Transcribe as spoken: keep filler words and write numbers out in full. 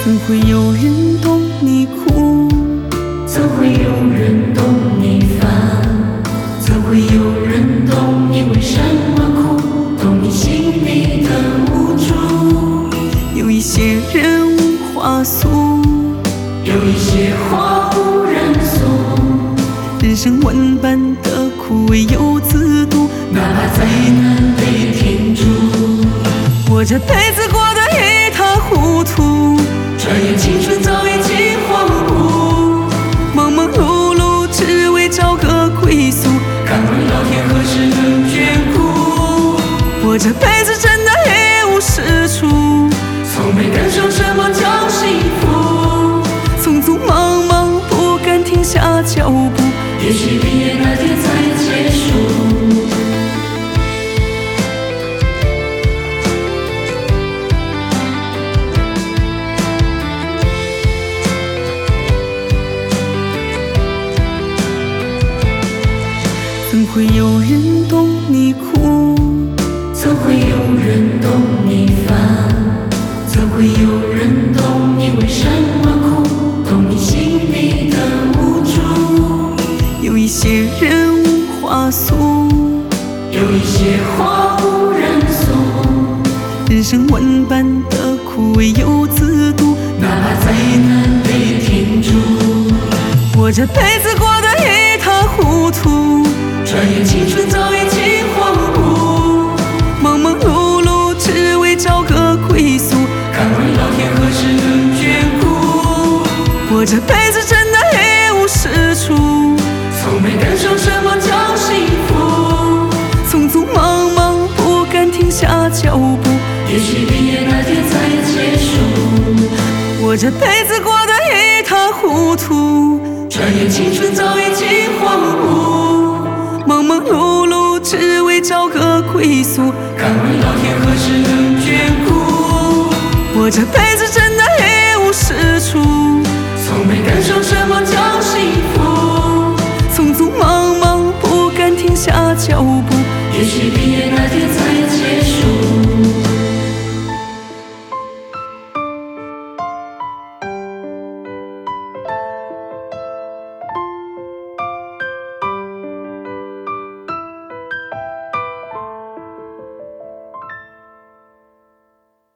怎会有人懂你苦？ 怎会有人懂你烦？怎会有人懂你为什么哭？懂你心里的无助。 有一些人无话诉， 有一些话无人诉。 人生万般的苦，唯有自渡。 哪怕再难被停住， 我这辈子过得一塌糊涂， 转眼青春早已经荒芜。 忙忙碌碌只为找个归宿， 敢问老天何时能眷顾？ 我这辈子真的一无是处， 从没感受什么叫幸福。 匆匆忙忙不敢停下脚步， 也许毕业那天才结束。 怎会有人懂你苦？ 怎会有人懂你烦？怎会有人懂你为什么哭？懂你心里的无助。 有一些人无话诉， 有一些话无人诉。 人生万般的苦，唯有自渡。 哪怕再难被停住， 我这辈子过得一塌糊涂， 转眼青春早已经荒芜。 忙忙碌碌只为找个归宿， 敢问老天何时能眷顾？ 我这辈子真的一无是处， 从没感受什么叫幸福。 匆匆忙忙不敢停下脚步， 也许毕业那天才结束。 我这辈子过得一塌糊涂， 转眼青春早已经荒芜。 忙忙碌碌只为找个归宿， 敢问老天何时能眷顾？ 我这辈子真的一无是处， 从没感受什么叫幸福。